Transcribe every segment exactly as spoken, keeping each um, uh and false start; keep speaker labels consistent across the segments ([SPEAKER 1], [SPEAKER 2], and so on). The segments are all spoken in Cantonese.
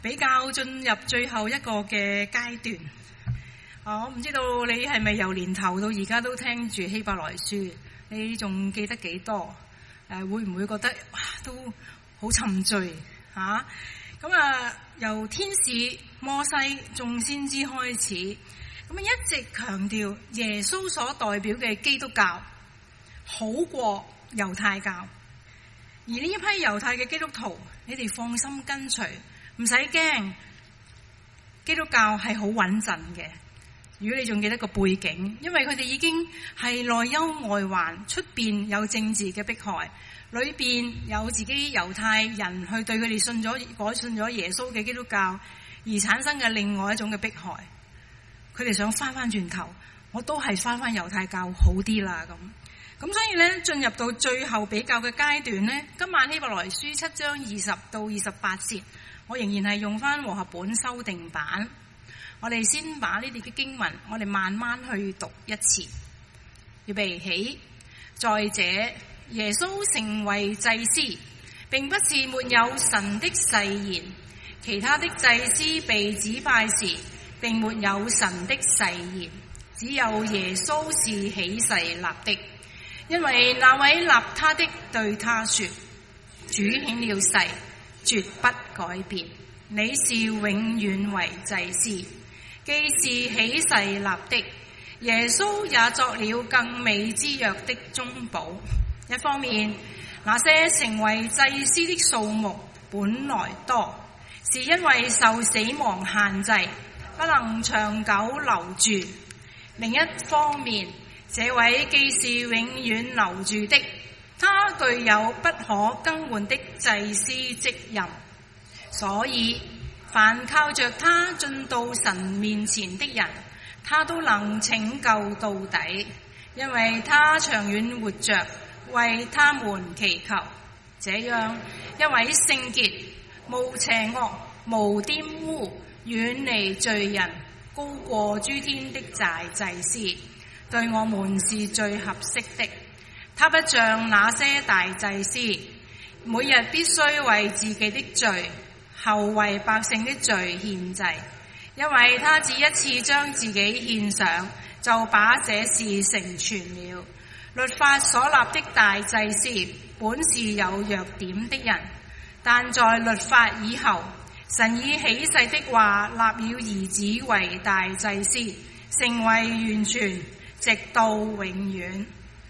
[SPEAKER 1] 比較進入最後一個嘅階段。啊，我唔知道你係咪由年頭到而家都聽住希伯來書，你仲記得幾多？誒、啊，會唔會覺得哇都好沉醉嚇？咁啊，由天使、摩西、眾先知開始，咁啊一直強調耶穌所代表嘅基督教好過猶太教。而呢一批猶太嘅基督徒，你哋放心跟隨，唔使驚，基督教係好穩陣嘅。如果你仲記得個背景，因為佢哋已經係內憂外患，出邊有政治嘅迫害，裏邊有自己猶太人去對佢哋信咗改信咗耶穌嘅基督教而產生嘅另外一種嘅迫害。佢哋想翻翻轉頭，我都係翻翻猶太教好啲啦咁。咁所以咧，進入到最後比較嘅階段咧，今晚希伯來書七章二十到二十八節，我仍然係用翻和合本修訂版。我哋先把呢啲嘅經文，我哋慢慢去讀一次。預備起。再者，耶穌成為祭司，並不是沒有神的誓言，其他的祭司被指派時，並沒有神的誓言，只有耶穌是起誓立的。因為那位立他的對他說：主顯了誓，絕不改變，你是永遠為祭司。既是起誓立的，耶穌也作了更美之約的中保。一方面，那些成為祭司的數目本來多，是因為受死亡限制，不能長久留住；另一方面，這位既是永遠留住的，他具有不可更換的祭司職任，所以凡靠着他進到神面前的人，他都能拯救到底，因為他長遠活着，為他們祈求。這樣一位聖潔、無邪惡、無玷污、遠離罪人、高過諸天的大祭司，對我們是最合適的。他不像那些大祭司，每日必須為自己的罪後為百姓的罪獻祭，因為他只一次將自己獻上，就把這事成全了。律法所立的大祭司本是有弱點的人，但在律法以後，神以起誓的話立了兒子為大祭司，成為完全，直到永遠。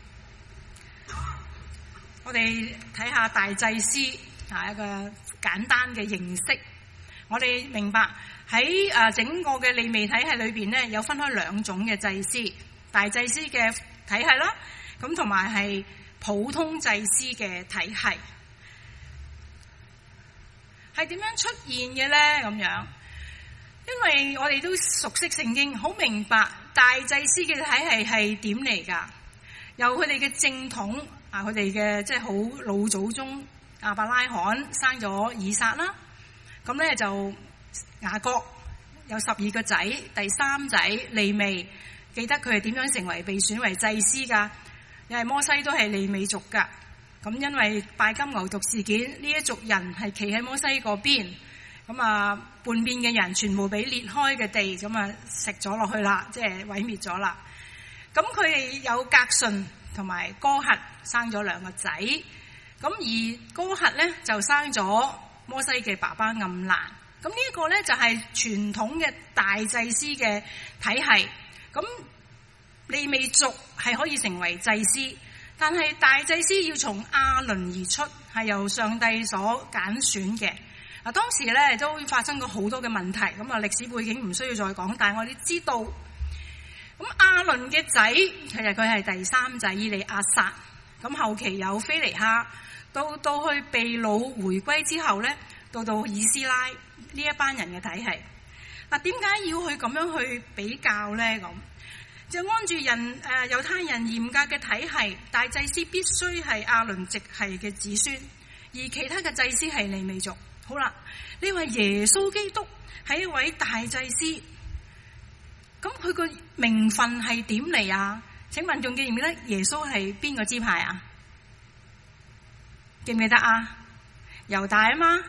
[SPEAKER 1] 我哋睇下大祭司係一個簡單嘅認識。我哋明白喺誒整個嘅利未體系裏邊咧，有分開兩種嘅祭司，大祭司嘅體系啦，咁同埋係普通祭司嘅體系。係點樣出現嘅咧？咁樣，因為我哋都熟悉聖經，好明白大祭司嘅體系係點嚟㗎？由佢哋嘅正統啊，佢哋嘅即係好老祖宗亞伯拉罕生咗以撒啦，咁咧就雅各有十二個仔，第三仔利未，記得佢係點樣成為被選為祭司㗎？因為摩西都係利未族㗎。咁因為拜金牛犢事件，呢一族人係企喺摩西嗰邊，咁啊叛變嘅人全部俾裂開嘅地咁啊食咗落去啦，即係毀滅咗啦。咁佢哋有革順同埋哥轄生咗兩個仔，咁而哥轄咧就生咗摩西嘅爸爸暗蘭。咁呢一個咧就係傳統嘅大祭司嘅體系。咁利未族係可以成為祭司。但係大祭司要從亞倫而出，係由上帝所揀選嘅。嗱，當時咧都發生過好多嘅問題，咁啊歷史背景唔需要再講，但係我哋知道，咁亞倫嘅仔其實佢係第三仔以利亞撒，咁後期有非尼哈，到到去被擄回歸之後咧，到到以斯拉呢一班人嘅體系。嗱，點解要去咁樣去比較咧？咁？就按住人誒、呃、猶太人嚴格嘅體系，大祭司必須係亞倫直系嘅子孫，而其他嘅祭司係利未族。好啦，呢位耶穌基督係一位大祭司，咁佢個名分係點嚟啊？請問仲記唔記得耶穌係邊個支派啊？記唔記得啊？猶大啊嘛，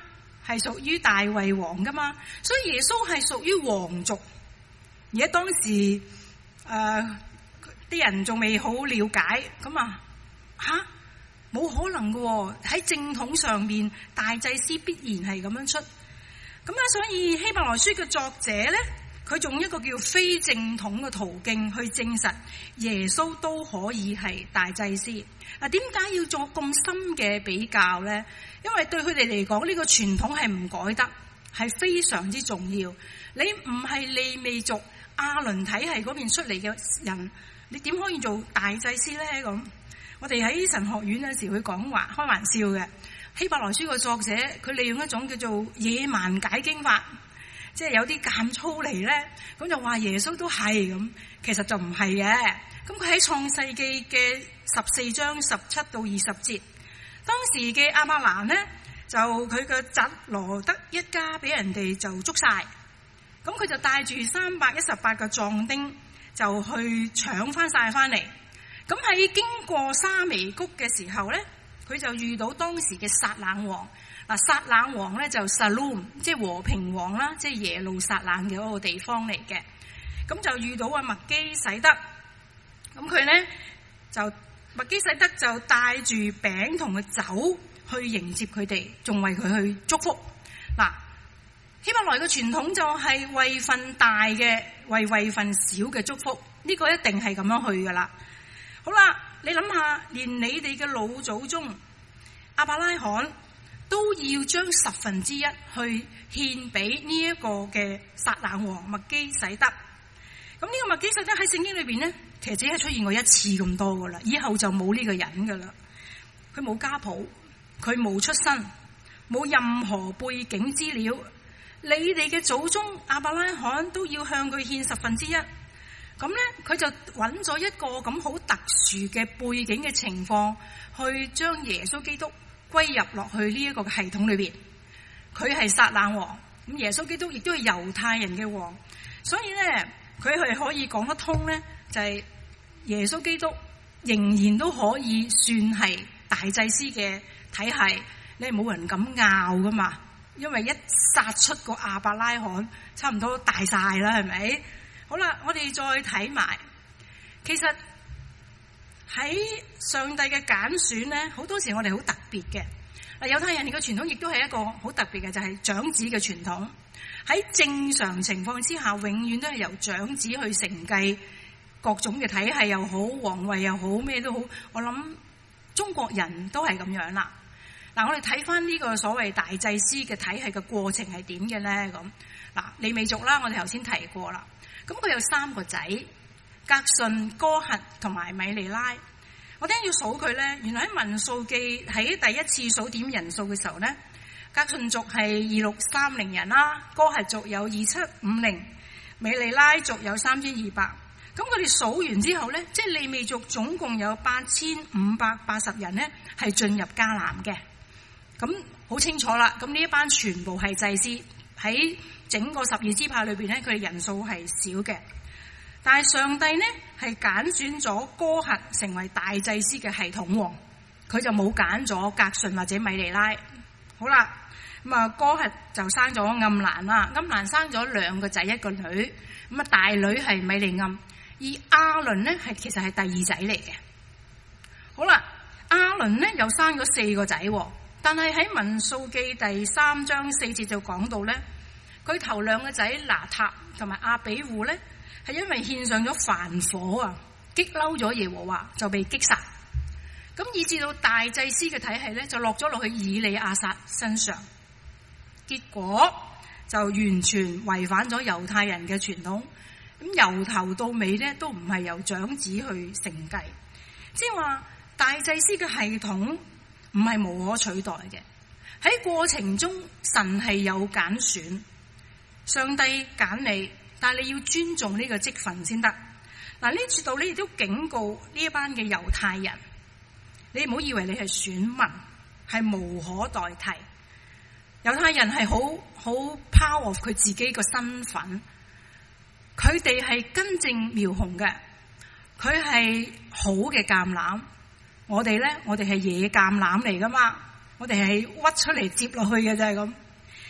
[SPEAKER 1] 係屬於大衛王噶嘛，所以耶穌係屬於皇族。而喺當時誒啲、呃、人仲未好了解，咁啊吓冇可能嘅喎，喺正統上面大祭司必然係咁樣出。咁咧，所以希伯來書嘅作者咧，佢用一個叫非正統嘅途徑去證實耶穌都可以係大祭司。嗱，點解要做咁深嘅比較咧？因為對佢哋嚟講，呢個傳統係唔改得，係非常之重要。你唔係利未族亞倫體系嗰邊出嚟嘅人，你點可以做大祭司咧？咁我哋喺神學院嗰時會講話開玩笑嘅。希伯來書個作者佢利用一種叫做野蠻解經法，即係有啲減粗嚟咧，咁就話耶穌都係咁，其實就唔係嘅。咁佢喺創世記嘅十四章十七到二十節，當時嘅亞伯蘭咧就佢嘅侄羅德一家俾人哋就捉晒，咁佢就帶住三百一十八個壯丁就去搶翻晒翻嚟。咁喺經過沙彌谷嘅時候咧，佢就遇到當時嘅撒冷王。嗱，撒冷王咧就 Shalom， 即係和平王啦，即係耶路撒冷嘅嗰個地方嚟嘅。咁就遇到阿麥基洗德，咁佢咧就麥基洗德就帶住餅同佢酒去迎接佢哋，仲為佢去祝福。嗱，希伯來嘅傳統就係位份大嘅為位份小嘅祝福，呢個一定係咁樣去噶啦。好啦，你諗下，連你哋嘅老祖宗亞伯拉罕都要將十分之一去獻俾呢一個嘅撒冷王麥基洗德。咁呢個麥基洗德喺聖經裏邊咧，其實只係出現過一次咁多噶啦，以後就冇呢個人噶啦。佢冇家譜，佢冇出身，冇任何背景資料。你哋嘅祖宗亞伯拉罕都要向佢獻十分之一。咁咧，佢就揾咗一個咁好特殊嘅背景嘅情況，去將耶穌基督歸入落去呢一個系統裏邊。佢係撒冷王，咁耶穌基督亦都係猶太人嘅王，所以咧佢係可以講得通咧，就係、是、耶穌基督仍然都可以算係大祭司嘅體系。你係冇人敢拗噶嘛，因為一殺出個亞伯拉罕，差唔多大晒啦，係咪？好啦，我哋再睇埋，其實喺上帝嘅揀選咧，好多時我哋好特別嘅。嗱，猶太人嘅傳統亦都係一個好特別嘅，就係、是、長子嘅傳統。喺正常情況之下，永遠都係由長子去承繼各種嘅體系又好，皇位又好，咩都好。我諗中國人都係咁樣啦。嗱，我哋睇翻呢個所謂大祭司嘅體系嘅過程係點嘅咧？咁嗱，利未族啦，我哋頭先提過啦。咁佢有三個仔，革順、哥轄同埋米利拉。我聽要數佢咧，原來喺民數記喺第一次數點人數嘅時候咧，革順族係二六三零人啦，哥轄族有二七五零，米利拉族有三千二百。咁佢哋數完之後咧，即係利未族總共有八千五百八十人咧，係進入迦南嘅。咁好清楚啦，咁呢一班全部係祭司，喺整個十二支派裏邊咧，佢哋人數係少嘅。但係上帝呢係揀選咗哥轄成為大祭司嘅系統王，佢就冇揀咗革順或者米利拉。好啦，咁啊哥轄就生咗暗蘭啦，暗蘭生咗兩個仔一個女，咁啊大女係米利暗，而亞倫呢係其實係第二仔嚟嘅。好啦，亞倫呢又生咗四個仔，但係喺民數記第三章四節就講到咧，佢頭兩個仔拿塔同埋亞比戶咧，係因為獻上咗燔火啊，激嬲咗耶和華，就被擊殺。咁以至到大祭司嘅體系咧，就落咗落去以利亞撒身上，結果就完全違反咗猶太人嘅傳統。咁由頭到尾咧，都唔係由長子去承繼，即係話大祭司嘅系統唔係無可取代嘅。喺過程中，神係有揀選，上帝揀你，但係你要尊重呢個職份先得。嗱，呢次度你亦都警告呢一班嘅猶太人，你唔好以為你係選民，係無可代替。猶太人係好好 proud of 佢自己個身份，佢哋係根正苗紅嘅，佢係好嘅橄欖。我哋咧，我哋係野橄欖嚟噶嘛，我哋係屈出嚟接落去嘅就係咁。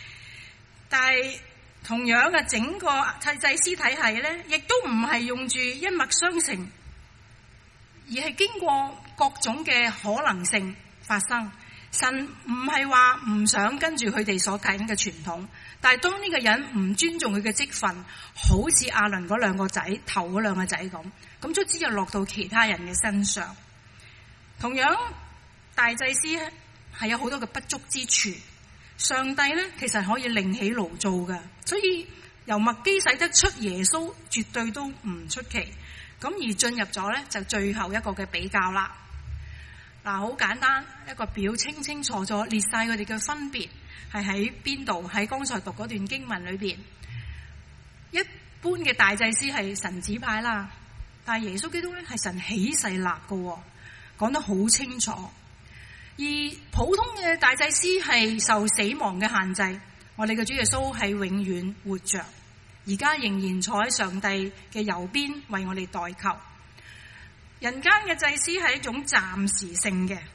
[SPEAKER 1] 但係同樣嘅整個祭祭司體系咧，亦都唔係用住一脈相承，而係經過各種嘅可能性發生。神唔係話唔想跟住佢哋所緊嘅傳統，但係當呢個人唔尊重佢嘅職分，好似亞倫嗰兩個仔頭嗰兩個仔咁，咁卒之又落到其他人嘅身上。同樣大祭司係有好多嘅不足之處，上帝咧其實可以另起爐灶嘅，所以由麥基洗德出耶穌絕對都唔出奇。咁而進入咗咧就最後一個嘅比較啦。嗱，好簡單一個表，清清楚楚列晒佢哋嘅分別係喺邊度？喺剛才讀嗰段經文裏邊，一般嘅大祭司係神指派啦，但係耶穌基督咧係神起誓立嘅，講得好清楚。而普通嘅大祭司係受死亡嘅限制，我哋嘅主耶穌係永遠活着，而家仍然坐喺上帝嘅右邊為我哋代求。人間嘅祭司係一種暫時性嘅，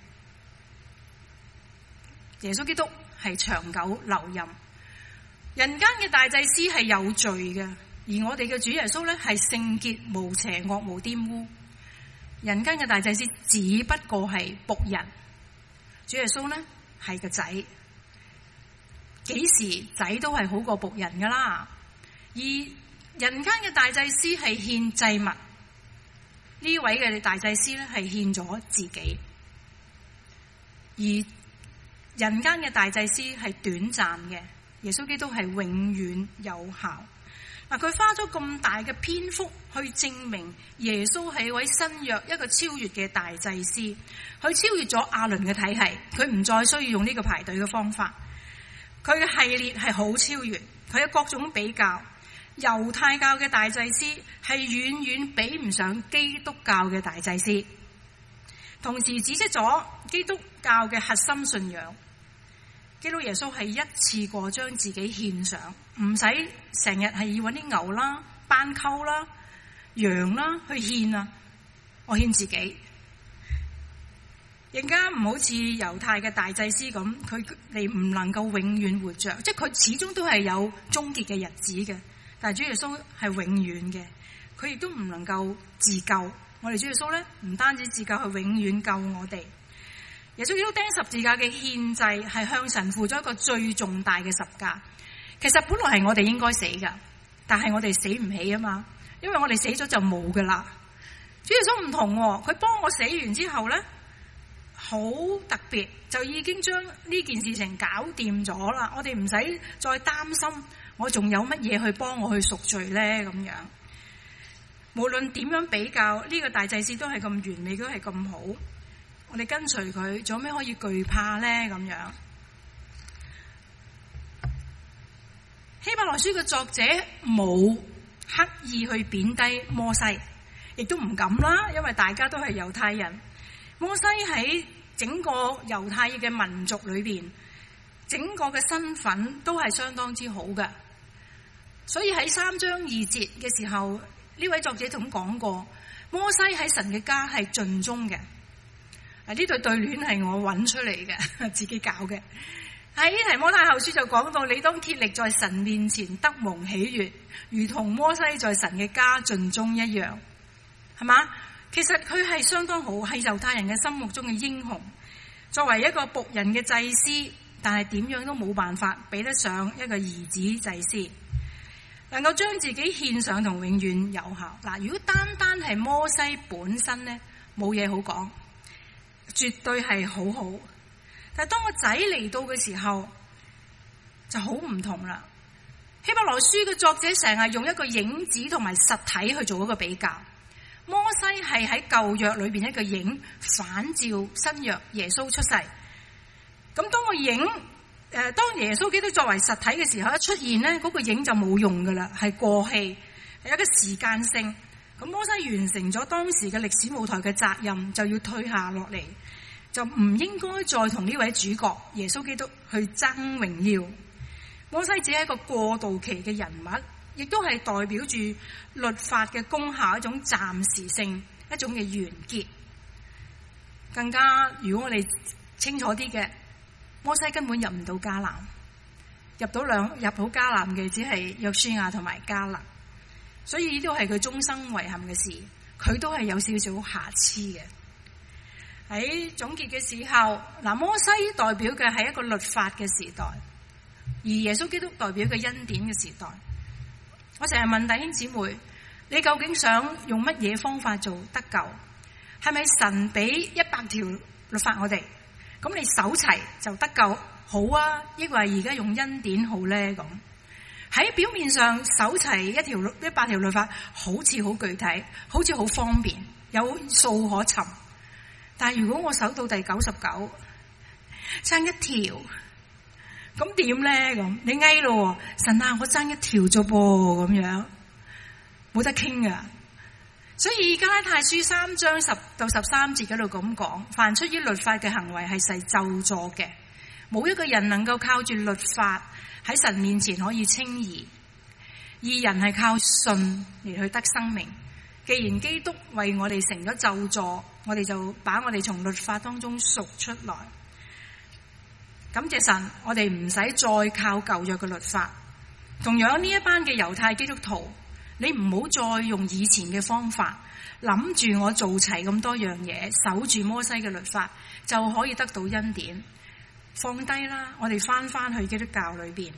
[SPEAKER 1] 耶穌基督係長久留任。人間嘅大祭司係有罪嘅，而我哋嘅主耶穌咧係聖潔無邪惡無玷污。人間嘅大祭司只不過係僕人，主耶穌咧係個仔，幾時仔都係好過僕人噶啦。而人間嘅大祭司係獻祭物。呢位嘅大祭司咧係獻咗自己，而人間嘅大祭司係短暫嘅，耶穌基督係永遠有效。嗱，佢花咗咁大嘅篇幅去證明耶穌係一位新約一個超越嘅大祭司，佢超越咗亞倫嘅體系，佢唔再需要用呢個排隊嘅方法，佢嘅系列係好超越，佢有各種比較。猶太教嘅大祭司係遠遠比唔上基督教嘅大祭司，同時指出咗基督教嘅核心信仰。基督耶穌係一次過將自己獻上，唔使成日係要搵啲牛啦、斑鳩啦、羊啦去獻啊！我獻自己，更加唔好似猶太嘅大祭司咁，佢哋唔能夠永遠活着，即係佢始終都係有終結嘅日子嘅。但係主耶穌係永遠嘅，佢亦都唔能夠自救。我哋主耶穌咧唔單止自救，係永遠救我哋。耶穌基督釘十字架嘅獻祭係向神付咗一個最重大嘅十架。其實本來係我哋應該死噶，但係我哋死唔起啊嘛，因為我哋死咗就冇噶啦。主耶穌唔同，佢幫我死完之後咧，好特別，就已經將呢件事情搞掂咗啦。我哋唔使再擔心。我仲有乜嘢去幫我去贖罪咧？咁樣，無論點樣比較，呢個大祭司都係咁完美，都係咁好。我哋跟隨佢，仲有咩可以懼怕咧？咁樣，希伯來書嘅作者冇刻意去貶低摩西，亦都唔敢啦，因為大家都係猶太人。摩西喺整個猶太嘅民族裏邊，整個嘅身份都係相當之好嘅。所以喺三章二節嘅時候，呢位作者咁講過，摩西喺神嘅家係盡忠嘅。啊，呢對對聯係我揾出嚟嘅，自己搞嘅。喺提摩太後書就講到，你當竭力在神面前得蒙喜悅，如同摩西在神嘅家盡忠一樣，係嘛？其實佢係相當好，係猶太人嘅心目中嘅英雄。作為一個僕人嘅祭司，但係點樣都冇辦法比得上一個兒子祭司。能夠將自己獻上同永遠有效。嗱，如果單單係摩西本身咧，冇嘢好講，絕對係好好。但係當個仔嚟到嘅時候，就好唔同啦。希伯來書嘅作者成日用一個影子同埋實體去做一個比較。摩西係喺舊約裏邊一個影，反照新約耶穌出世。咁當個影誒，當耶穌基督作為實體嘅時候一出現咧，嗰個影就冇用噶啦，係過氣，係一個時間性。咁摩西完成咗當時嘅歷史舞台嘅責任，就要退下落嚟，就唔應該再同呢位主角耶穌基督去爭榮耀。摩西只係一個過渡期嘅人物，亦都係代表住律法嘅功效，一種暫時性，一種嘅完結。更加如果我哋清楚啲嘅，摩西根本入唔到迦南， 入到兩入到迦南嘅只係約書亞同埋迦勒，所以呢都係佢終生遺憾嘅事，佢都係有少少瑕疵嘅。喺總結嘅時候，嗱，摩西代表嘅係一個律法嘅時代，而耶穌基督代表嘅恩典嘅時代。我成日問弟兄姊妹，你究竟想用乜嘢方法做得救？係咪神俾一百條律法我哋，咁你守齊就得救好啊？抑或而家用恩典好咧？咁喺表面上守齊一條一百條律法，好似好具體，好似好方便，有數可尋。但係如果我守到第九十九，爭一條，咁點咧？咁你嗌咯，神啊，我爭一條啫噃，咁樣冇得傾噶。所以加拉太書三章十到十三節嗰度咁講，凡出於律法嘅行為係受咒詛嘅，冇一個人能夠靠住律法喺神面前可以稱義，義人係靠信嚟去得生命。既然基督為我哋成咗咒詛，我哋就把我哋從律法當中贖出來。感謝神，我哋唔使再靠舊約嘅律法。同樣呢一班嘅猶太基督徒，你唔好再用以前嘅方法，諗住我做齊咁多樣嘢，守住摩西嘅律法就可以得到恩典。放低啦，我哋翻翻去基督教裏邊。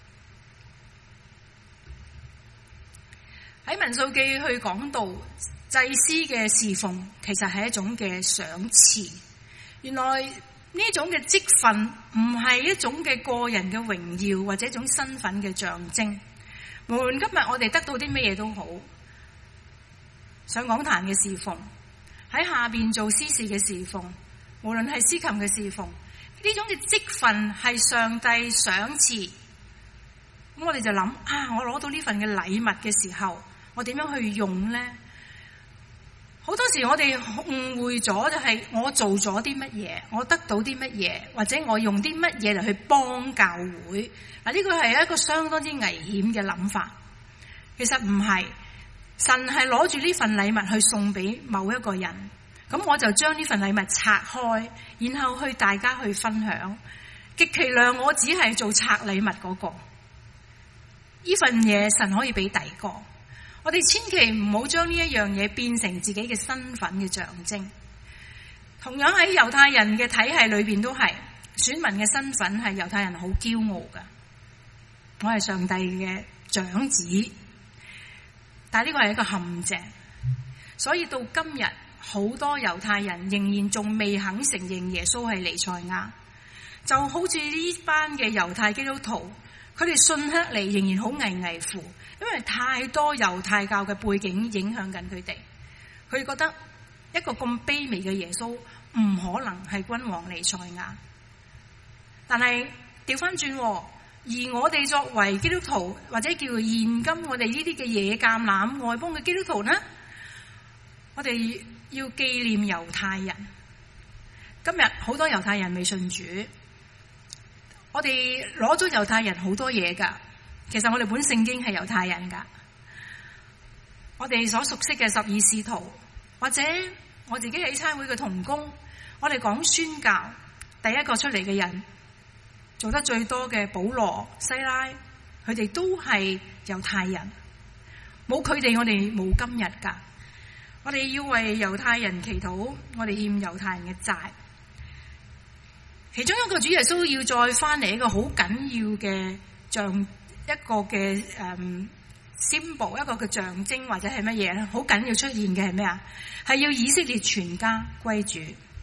[SPEAKER 1] 喺民數記去講到祭司嘅侍奉，其實係一種嘅賞賜。原來呢種嘅職分唔係一種嘅個人嘅榮耀，或者一種身份嘅象徵。無論今日我哋得到啲咩嘢都好，上講壇嘅侍奉，喺下邊做司事嘅侍奉，無論係司琴嘅侍奉，呢種嘅職分係上帝賞賜。咁我哋就諗啊，我攞到呢份嘅禮物嘅時候，我點樣去用呢？好多時我哋誤會咗，就係我做咗啲乜嘢，我得到啲乜嘢，或者我用啲乜嘢嚟去幫教會。嗱，呢個係一個相當之危險嘅諗法。其實唔係，神係攞住呢份禮物去送俾某一個人，咁我就將呢份禮物拆開，然後去大家去分享。極其量我只係做拆禮物嗰個，呢份嘢神可以俾第二個。我哋千祈唔好將呢一樣嘢變成自己嘅身份嘅象徵。同樣喺猶太人嘅體系裏邊都係，選民嘅身份係猶太人好驕傲噶。我係上帝嘅長子，但係呢個係一個陷阱。所以到今日，好多猶太人仍然仲未肯承認耶穌係彌賽亞，就好似呢班嘅猶太基督徒，佢哋信起嚟仍然好危危乎。因為太多猶太教嘅背景影響緊佢哋，佢哋覺得一個咁卑微嘅耶穌唔可能係君王彌賽亞。但係調翻轉，而我哋作為基督徒或者叫現今我哋呢啲嘅野橄欖外邦嘅基督徒呢，我哋要紀念猶太人。今日好多猶太人未信主，我哋攞咗猶太人好多嘢噶。其實我哋本聖經係猶太人噶，我哋所熟悉嘅十二使徒，或者我自己喺餐會嘅同工，我哋講宣教第一個出嚟嘅人，做得最多嘅保羅、西拉，佢哋都係猶太人。冇佢哋，我哋冇今日噶。我哋要為猶太人祈禱，我哋欠猶太人嘅債。其中一個主耶穌要再翻嚟一個好緊要嘅像。一個嘅誒 symbol， 一個嘅象徵或者係乜嘢咧？好緊要出現嘅係咩啊？係要以色列全家歸主。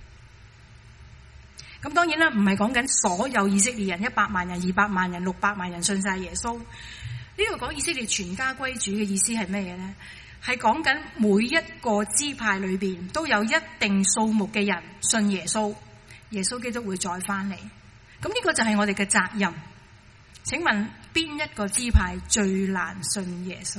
[SPEAKER 1] 咁當然啦，唔係講緊所有以色列人一百萬人、二百萬人、六百萬人信晒耶穌。呢度講以色列全家歸主嘅意思係乜嘢咧？係講緊每一個支派裏邊都有一定數目嘅人信耶穌，耶穌基督會再翻嚟。咁呢個就係我哋嘅責任。請問邊一個支派最難信耶穌？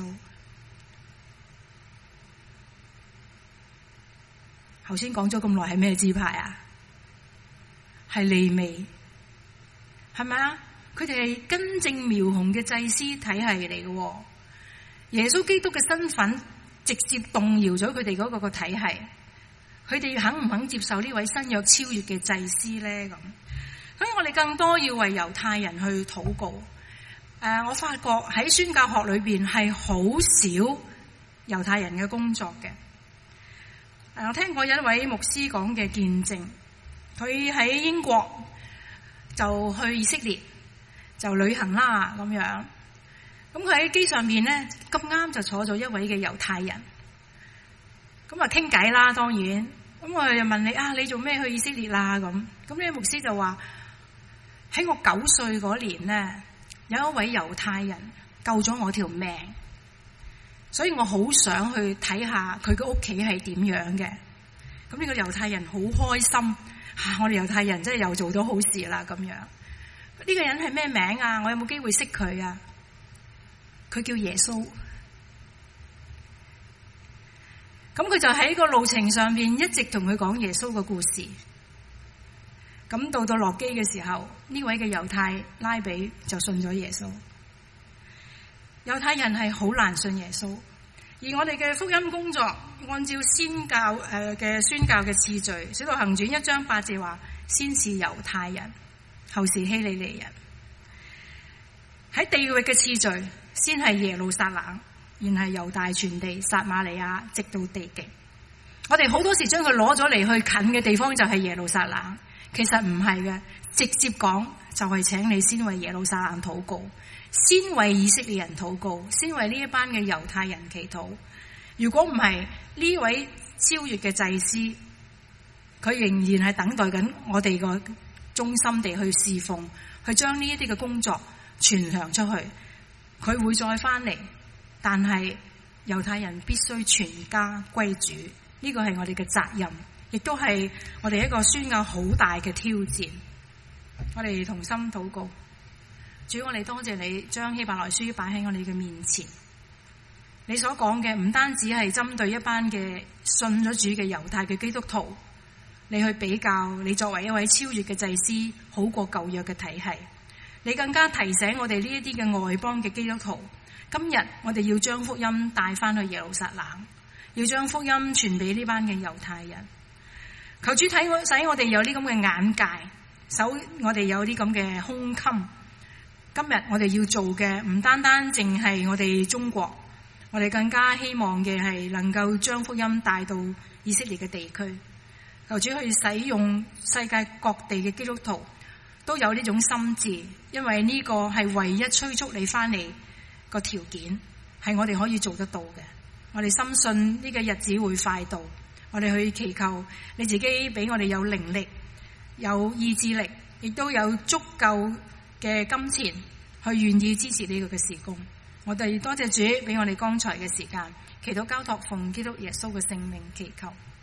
[SPEAKER 1] 頭先講咗咁耐係咩支派啊？係利未，係咪啊？佢哋係根正苗紅嘅祭司體系嚟嘅。耶穌基督嘅身份直接動搖咗佢哋嗰個個體系。佢哋肯唔肯接受呢位新約超越嘅祭司咧？咁。所以我哋更多要為猶太人去禱告， 呃、我發覺喺宣教學裏邊係好少猶太人嘅工作嘅。我聽過一位牧師講嘅見證，佢喺英國就去以色列就旅行啦咁樣。咁佢喺機上面咧，咁啱就坐咗一位嘅猶太人，咁啊傾偈啦，當然。咁我又問你啊，你做咩去以色列啦？咁咁呢個牧師就話喺我九歲嗰年咧，有一位猶太人救咗我條命。所以我好想去睇下佢嘅屋企係點樣嘅。咁呢個猶太人好開心，啊、我哋猶太人真係又做咗好事啦咁樣。呢、這個人係咩名啊？我有冇機會識佢啊？佢叫耶穌。咁佢就喺個路程上邊一直同佢講耶穌嘅故事。咁到到落機嘅時候，呢位嘅猶太拉比就信咗耶穌。猶太人係好難信耶穌，而我哋嘅福音工作按照宣教誒嘅宣教嘅次序，《使徒行傳》一章八節話：先是猶太人，後是希利尼人。喺地域嘅次序，先係耶路撒冷，然係猶大全地、撒瑪利亞，直到地極。我哋好多時將佢攞咗嚟去近嘅地方就係耶路撒冷，其實唔係嘅，直接講就係請你先為耶路撒冷禱告。先為以色列人禱告，先為呢一班嘅猶太人祈禱。如果唔係呢位超越嘅祭司，佢仍然係等待緊我哋個忠心地去侍奉，去將呢一啲嘅工作傳揚出去。佢會再翻嚟，但係猶太人必須全家歸主，呢個係我哋嘅責任，亦都係我哋一個宣教好大嘅挑戰。我哋同心禱告。主，我哋多謝你將希伯來書擺喺我哋嘅面前。你所講嘅唔單止係針對一班嘅信咗主嘅猶太嘅基督徒，你去比較你作為一位超越嘅祭司好過舊約嘅體系。你更加提醒我哋呢一啲嘅外邦嘅基督徒，今日我哋要將福音帶翻去耶路撒冷，要將福音傳俾呢班嘅猶太人。求主睇我，使我哋有呢咁嘅眼界，使我哋有啲咁嘅胸襟。今日我哋要做嘅唔單單淨係我哋中國，我哋更加希望嘅係能夠將福音帶到以色列嘅地區。求主去使用世界各地嘅基督徒都有呢種心志，因為呢個係唯一催促你翻嚟個條件，係我哋可以做得到嘅。我哋深信呢個日子會快到，我哋去祈求你自己俾我哋有靈力、有意志力，亦都有足夠嘅金錢去願意支持呢個嘅事工。我哋多謝主俾我哋剛才嘅時間，祈禱交託奉基督耶穌嘅聖名祈求。